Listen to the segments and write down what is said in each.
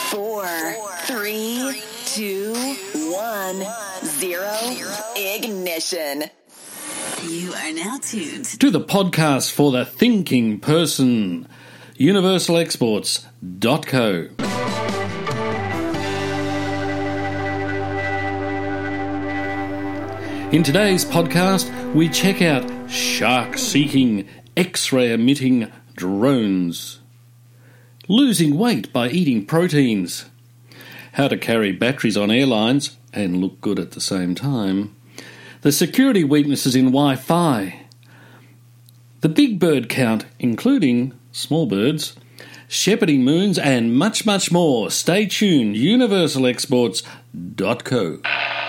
4, 3, 2, 1, 0. Ignition. You are now tuned to the podcast for the thinking person, universalexports.co. In today's podcast, we check out shark-seeking, X-ray emitting drones, losing weight by eating proteins, how to carry batteries on airlines and look good at the same time, the security weaknesses in Wi-Fi, the big bird count, including small birds, shepherding moons, and much, much more. Stay tuned, universalexports.co.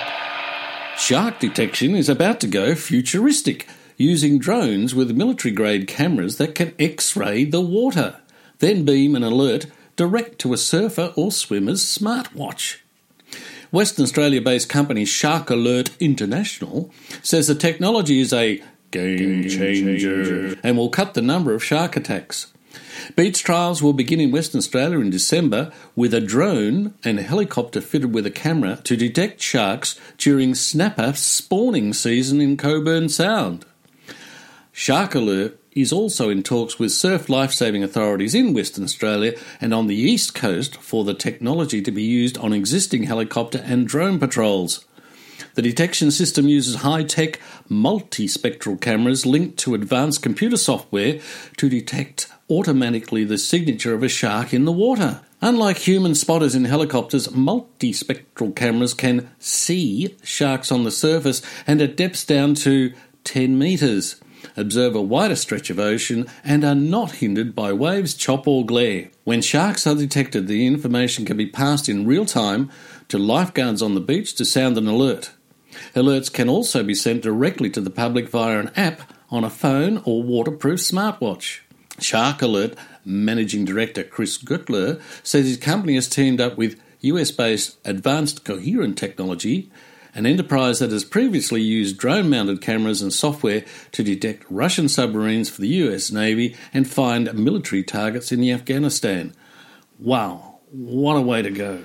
Shark detection is about to go futuristic, using drones with military-grade cameras that can X-ray the water, then beam an alert direct to a surfer or swimmer's smartwatch. Western Australia-based company Shark Alert International says the technology is a game changer and will cut the number of shark attacks. Beach trials will begin in Western Australia in December with a drone and a helicopter fitted with a camera to detect sharks during snapper spawning season in Cockburn Sound. Shark Alert is also in talks with surf lifesaving authorities in Western Australia and on the east coast for the technology to be used on existing helicopter and drone patrols. The detection system uses high-tech multispectral cameras linked to advanced computer software to detect automatically the signature of a shark in the water. Unlike human spotters in helicopters, multispectral cameras can see sharks on the surface and at depths down to 10 metres, observe a wider stretch of ocean, and are not hindered by waves, chop or glare. When sharks are detected, the information can be passed in real time to lifeguards on the beach to sound an alert. Alerts can also be sent directly to the public via an app on a phone or waterproof smartwatch. Shark Alert Managing Director Chris Gutler says his company has teamed up with US-based Advanced Coherent Technology, an enterprise that has previously used drone-mounted cameras and software to detect Russian submarines for the US Navy and find military targets in Afghanistan. Wow, what a way to go.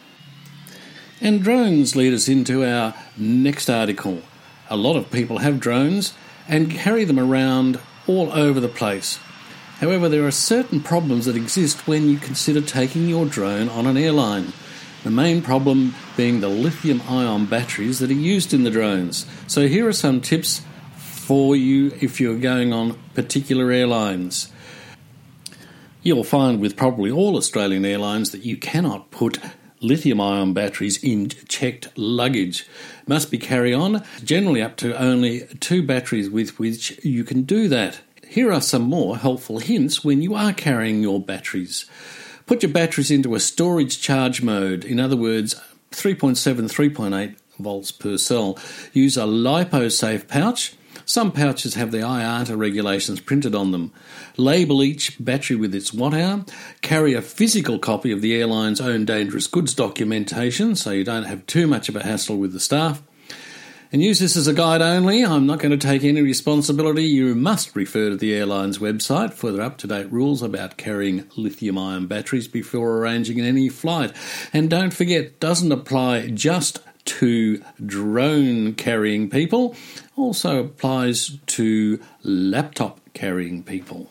And drones lead us into our next article. A lot of people have drones and carry them around all over the place. However, there are certain problems that exist when you consider taking your drone on an airline. The main problem being the lithium-ion batteries that are used in the drones. So here are some tips for you if you're going on particular airlines. You'll find with probably all Australian airlines that you cannot put lithium-ion batteries in checked luggage. Must be carry-on, generally up to only 2 batteries with which you can do that. Here are some more helpful hints when you are carrying your batteries. Put your batteries into a storage charge mode, in other words, 3.7, 3.8 volts per cell. Use a LiPo-safe pouch. Some pouches have the IATA regulations printed on them. Label each battery with its watt-hour. Carry a physical copy of the airline's own dangerous goods documentation so you don't have too much of a hassle with the staff. And use this as a guide only. I'm not going to take any responsibility. You must refer to the airline's website for their up-to-date rules about carrying lithium-ion batteries before arranging any flight. And don't forget, doesn't apply just to drone-carrying people, also applies to laptop-carrying people.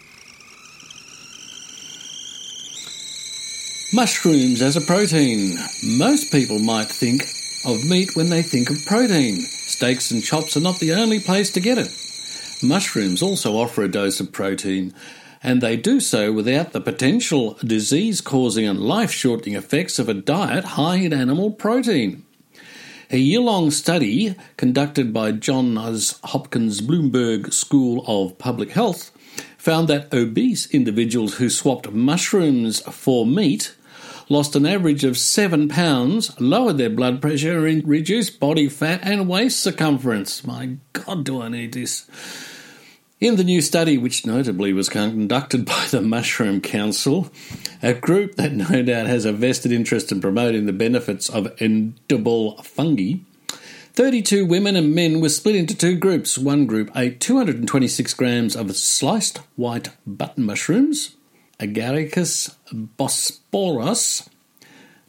Mushrooms as a protein. Most people might think of meat when they think of protein. Steaks and chops are not the only place to get it. Mushrooms also offer a dose of protein, and they do so without the potential disease-causing and life-shortening effects of a diet high in animal protein. A year-long study conducted by Johns Hopkins Bloomberg School of Public Health found that obese individuals who swapped mushrooms for meat lost an average of 7 pounds, lowered their blood pressure, and reduced body fat and waist circumference. My God, do I need this? In the new study, which notably was conducted by the Mushroom Council, a group that no doubt has a vested interest in promoting the benefits of edible fungi, 32 women and men were split into 2 groups. One group ate 226 grams of sliced white button mushrooms, Agaricus bosporus,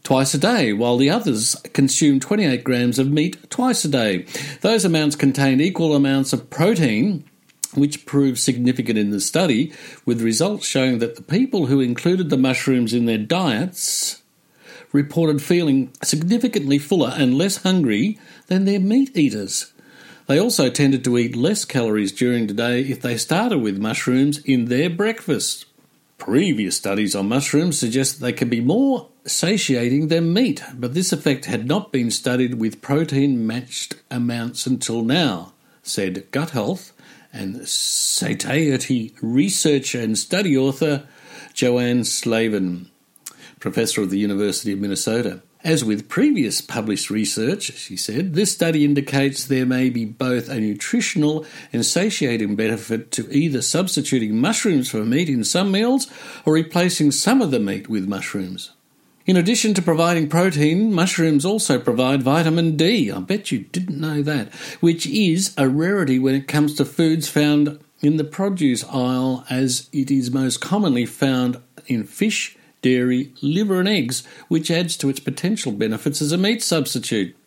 twice a day, while the others consumed 28 grams of meat twice a day. Those amounts contained equal amounts of protein, which proved significant in the study, with results showing that the people who included the mushrooms in their diets reported feeling significantly fuller and less hungry than their meat eaters. They also tended to eat less calories during the day if they started with mushrooms in their breakfast. Previous studies on mushrooms suggest that they can be more satiating than meat, but this effect had not been studied with protein-matched amounts until now, said gut health and satiety researcher and study author Joanne Slavin, professor of the University of Minnesota. As with previous published research, she said, this study indicates there may be both a nutritional and satiating benefit to either substituting mushrooms for meat in some meals or replacing some of the meat with mushrooms. In addition to providing protein, mushrooms also provide vitamin D. I bet you didn't know that, which is a rarity when it comes to foods found in the produce aisle, as it is most commonly found in fish, dairy, liver and eggs, which adds to its potential benefits as a meat substitute.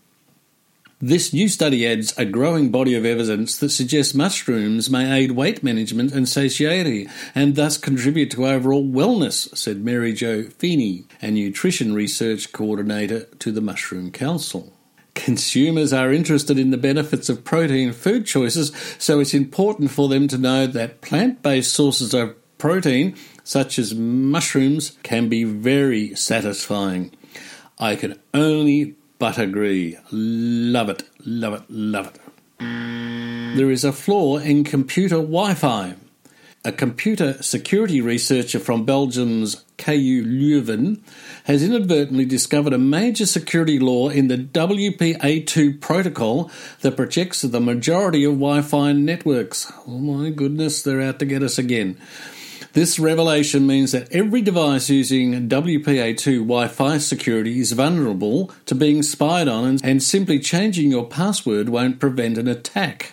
This new study adds a growing body of evidence that suggests mushrooms may aid weight management and satiety and thus contribute to overall wellness, said Mary Jo Feeney, a nutrition research coordinator to the Mushroom Council. Consumers are interested in the benefits of protein food choices, so it's important for them to know that plant-based sources of protein, such as mushrooms, can be very satisfying. I can only but agree. Love it, love it, love it. There is a flaw in computer Wi-Fi. A computer security researcher from Belgium's KU Leuven has inadvertently discovered a major security law in the WPA2 protocol that projects the majority of Wi-Fi networks. Oh my goodness, they're out to get us again. This revelation means that every device using WPA2 Wi-Fi security is vulnerable to being spied on, and simply changing your password won't prevent an attack.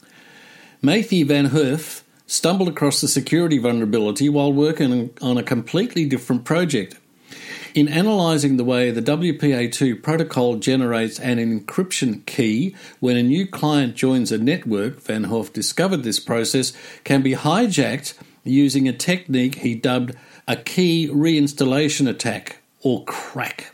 Matthew Van Hoof stumbled across the security vulnerability while working on a completely different project. In analysing the way the WPA2 protocol generates an encryption key when a new client joins a network, Van Hoof discovered this process can be hijacked using a technique he dubbed a key reinstallation attack, or crack.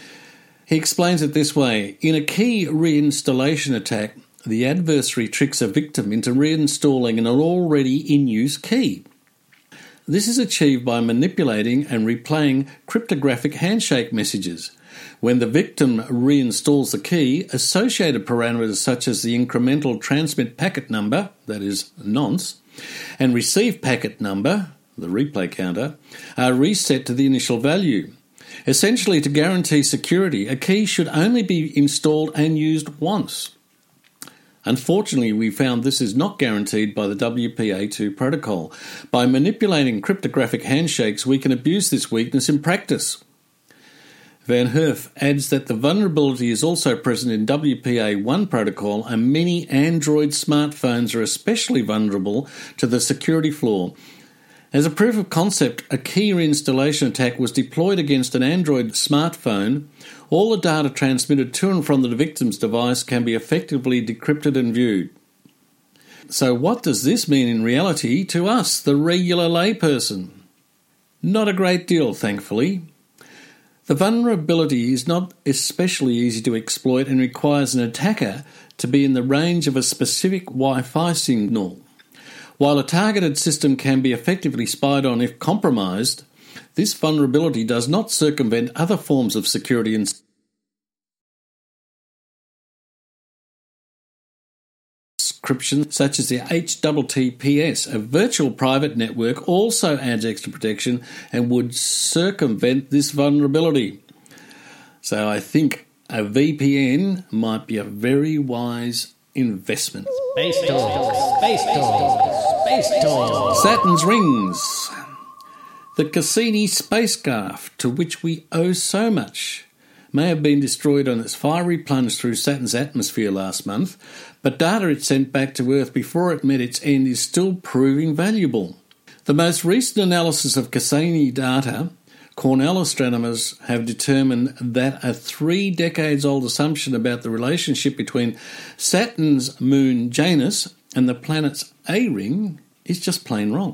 He explains it this way. In a key reinstallation attack, the adversary tricks a victim into reinstalling an already in-use key. This is achieved by manipulating and replaying cryptographic handshake messages. When the victim reinstalls the key, associated parameters such as the incremental transmit packet number, that is nonce, and receive packet number, the replay counter, are reset to the initial value. Essentially, to guarantee security, a key should only be installed and used once. Unfortunately, we found this is not guaranteed by the WPA2 protocol. By manipulating cryptographic handshakes, we can abuse this weakness in practice. Van Hoof adds that the vulnerability is also present in WPA1 protocol, and many Android smartphones are especially vulnerable to the security flaw. As a proof of concept, a key reinstallation attack was deployed against an Android smartphone. All the data transmitted to and from the victim's device can be effectively decrypted and viewed. So what does this mean in reality to us, the regular layperson? Not a great deal, thankfully. The vulnerability is not especially easy to exploit and requires an attacker to be in the range of a specific Wi-Fi signal. While a targeted system can be effectively spied on if compromised, this vulnerability does not circumvent other forms of security and encryption, such as the HTTPS. A virtual private network also adds extra protection and would circumvent this vulnerability. So I think a VPN might be a very wise investment. Space Talk, Space Talk, Space Talk. Saturn's rings. The Cassini spacecraft, to which we owe so much, may have been destroyed on its fiery plunge through Saturn's atmosphere last month, but data it sent back to Earth before it met its end is still proving valuable. The most recent analysis of Cassini data Cornell astronomers have determined that a 3 decades-old assumption about the relationship between Saturn's moon Janus and the planet's A-ring is just plain wrong.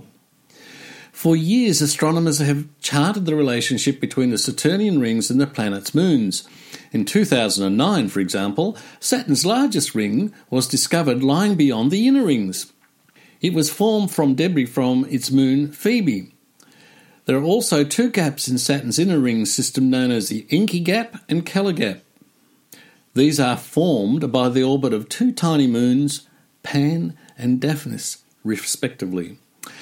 For years, astronomers have charted the relationship between the Saturnian rings and the planet's moons. In 2009, for example, Saturn's largest ring was discovered lying beyond the inner rings. It was formed from debris from its moon Phoebe. There are also 2 gaps in Saturn's inner ring system known as the Encke Gap and Keller Gap. These are formed by the orbit of 2 tiny moons, Pan and Daphnis, respectively.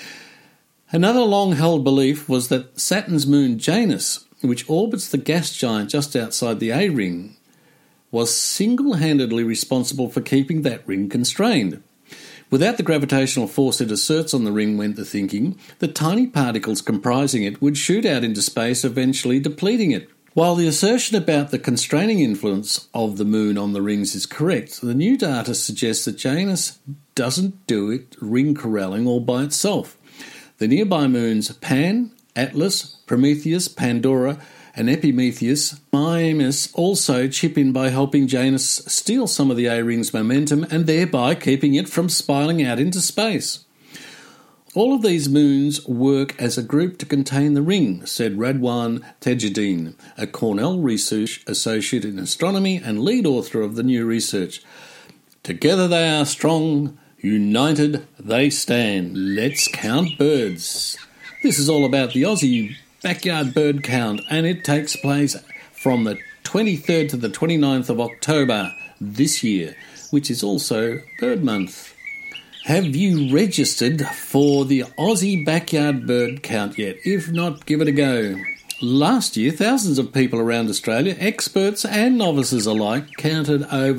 Another long-held belief was that Saturn's moon Janus, which orbits the gas giant just outside the A-ring, was single-handedly responsible for keeping that ring constrained. Without the gravitational force it asserts on the ring, went the thinking, the tiny particles comprising it would shoot out into space, eventually depleting it. While the assertion about the constraining influence of the moon on the rings is correct, the new data suggests that Janus doesn't do it ring corralling all by itself. The nearby moons Pan, Atlas, Prometheus, Pandora and Epimetheus, Mimas also chip in by helping Janus steal some of the A-ring's momentum and thereby keeping it from spiraling out into space. All of these moons work as a group to contain the ring, said Radwan Tajuddin, a Cornell research associate in astronomy and lead author of the new research. Together they are strong, united they stand. Let's count birds. This is all about the Aussie Backyard Bird Count, and it takes place from the 23rd to the 29th of October this year, which is also Bird Month. Have you registered for the Aussie Backyard Bird Count yet? If not, give it a go. Last year, thousands of people around Australia, experts and novices alike, counted over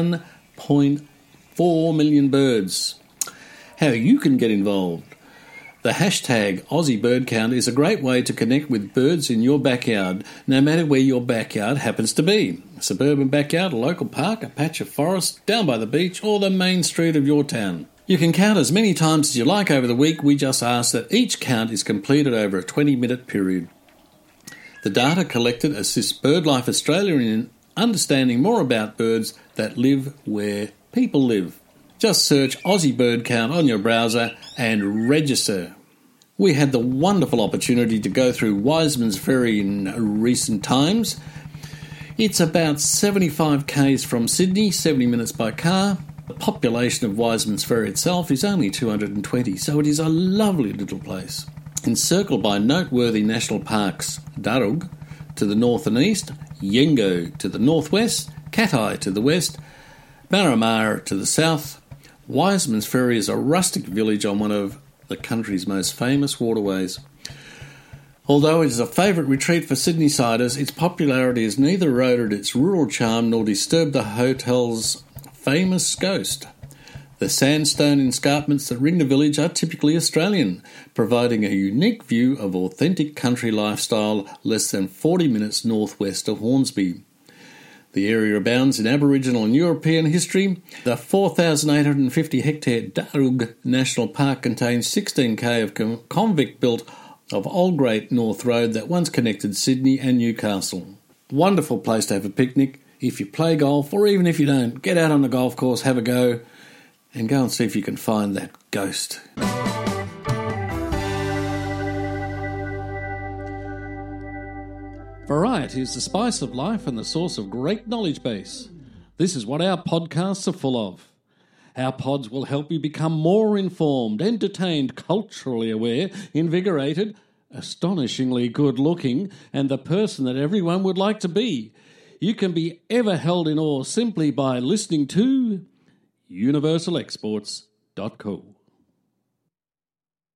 1.4 million birds. How you can get involved? The hashtag Aussie Bird Count is a great way to connect with birds in your backyard, no matter where your backyard happens to be. A suburban backyard, a local park, a patch of forest, down by the beach, or the main street of your town. You can count as many times as you like over the week. We just ask that each count is completed over a 20-minute period. The data collected assists BirdLife Australia in understanding more about birds that live where people live. Just search Aussie Bird Count on your browser and register. We had the wonderful opportunity to go through Wiseman's Ferry in recent times. It's about 75 k's from Sydney, 70 minutes by car. The population of Wiseman's Ferry itself is only 220, so it is a lovely little place. Encircled by noteworthy national parks, Darug to the north and east, Yengo to the northwest, Cat-Eye to the west, Marramara to the south. Wiseman's Ferry is a rustic village on one of the country's most famous waterways. Although it is a favourite retreat for Sydney-siders, its popularity has neither eroded its rural charm nor disturbed the hotel's famous ghost. The sandstone escarpments that ring the village are typically Australian, providing a unique view of authentic country lifestyle less than 40 minutes northwest of Hornsby. The area abounds in Aboriginal and European history. The 4,850-hectare Darug National Park contains 16k of convict-built of Old Great North Road that once connected Sydney and Newcastle. Wonderful place to have a picnic. If you play golf, or even if you don't, get out on the golf course, have a go, and go and see if you can find that ghost. Variety is the spice of life and the source of great knowledge base. This is what our podcasts are full of. Our pods will help you become more informed, entertained, culturally aware, invigorated, astonishingly good-looking, and the person that everyone would like to be. You can be ever held in awe simply by listening to universalexports.co.